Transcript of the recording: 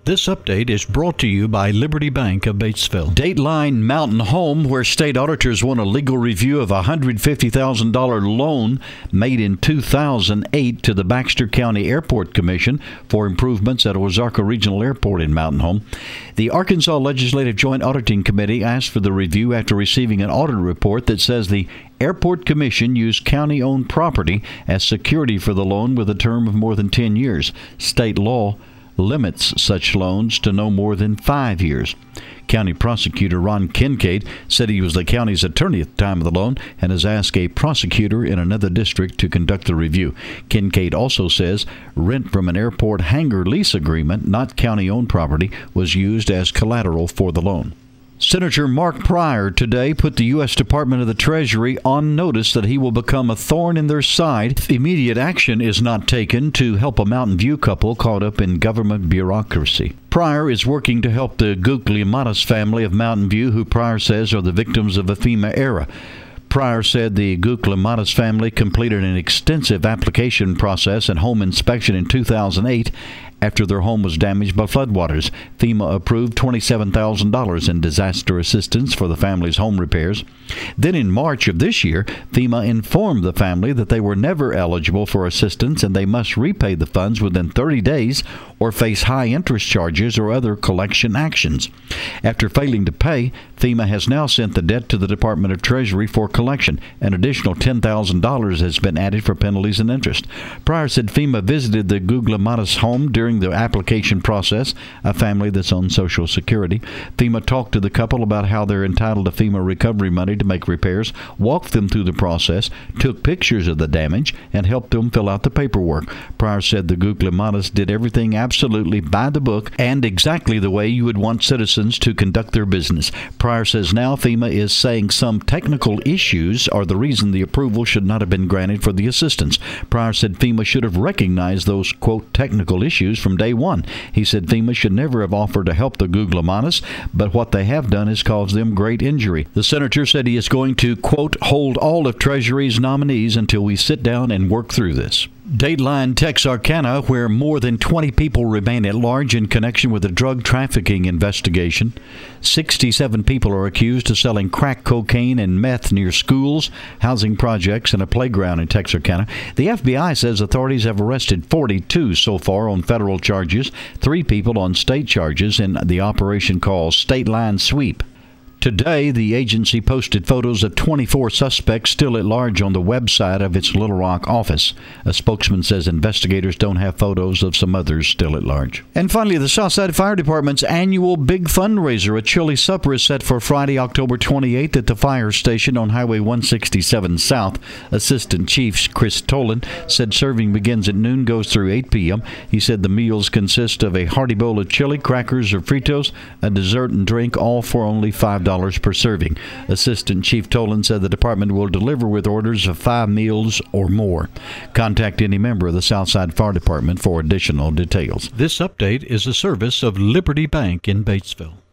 This update is brought to you by Liberty Bank of Batesville. Dateline Mountain Home, where state auditors want a legal review of a $150,000 loan made in 2008 to the Baxter County Airport Commission for improvements at Ozarka Regional Airport in Mountain Home. The Arkansas Legislative Joint Auditing Committee asked for the review after receiving an audit report that says the Airport Commission used county-owned property as security for the loan with a term of more than 10 years. State law limits such loans to no more than 5 years. County Prosecutor Ron Kincaid said he was the county's attorney at the time of the loan and has asked a prosecutor in another district to conduct the review. Kincaid also says rent from an airport hangar lease agreement, not county-owned property, was used as collateral for the loan. Senator Mark Pryor today put the U.S. Department of the Treasury on notice that he will become a thorn in their side if immediate action is not taken to help a Mountain View couple caught up in government bureaucracy. Pryor is working to help the Guglielmatis family of Mountain View, who Pryor says are the victims of a FEMA era. Pryor said the Guglielmatis family completed an extensive application process and home inspection in 2008 after their home was damaged by floodwaters. FEMA approved $27,000 in disaster assistance for the family's home repairs. Then in March of this year, FEMA informed the family that they were never eligible for assistance and they must repay the funds within 30 days or face high interest charges or other collection actions. After failing to pay, FEMA has now sent the debt to the Department of Treasury for collection. An additional $10,000 has been added for penalties and interest. Pryor said FEMA visited the Guglielmatis home during the application process, a family that's on Social Security. FEMA talked to the couple about how they're entitled to FEMA recovery money to make repairs, walked them through the process, took pictures of the damage, and helped them fill out the paperwork. Pryor said the Guglielmatis did everything absolutely by the book and exactly the way you would want citizens to conduct their business. Pryor says now FEMA is saying some technical issues are the reason the approval should not have been granted for the assistance. Pryor said FEMA should have recognized those, quote, technical issues from day one. He said FEMA should never have offered to help the Guglielmatis, but what they have done is caused them great injury. The senator said he is going to, quote, hold all of Treasury's nominees until we sit down and work through this. Dateline Texarkana, where more than 20 people remain at large in connection with a drug trafficking investigation. 67 people are accused of selling crack cocaine and meth near schools, housing projects, and a playground in Texarkana. The FBI says authorities have arrested 42 so far on federal charges, 3 people on state charges in the operation called State Line Sweep. Today, the agency posted photos of 24 suspects still at large on the website of its Little Rock office. A spokesman says investigators don't have photos of some others still at large. And finally, the Southside Fire Department's annual big fundraiser, a chili supper, is set for Friday, October 28th at the fire station on Highway 167 South. Assistant Chief Chris Tolan said serving begins at noon, goes through 8 p.m. He said the meals consist of a hearty bowl of chili, crackers or Fritos, a dessert and drink, all for only $5 per serving. Assistant Chief Tolan said the department will deliver with orders of 5 meals or more. Contact any member of the Southside Fire Department for additional details. This update is a service of Liberty Bank in Batesville.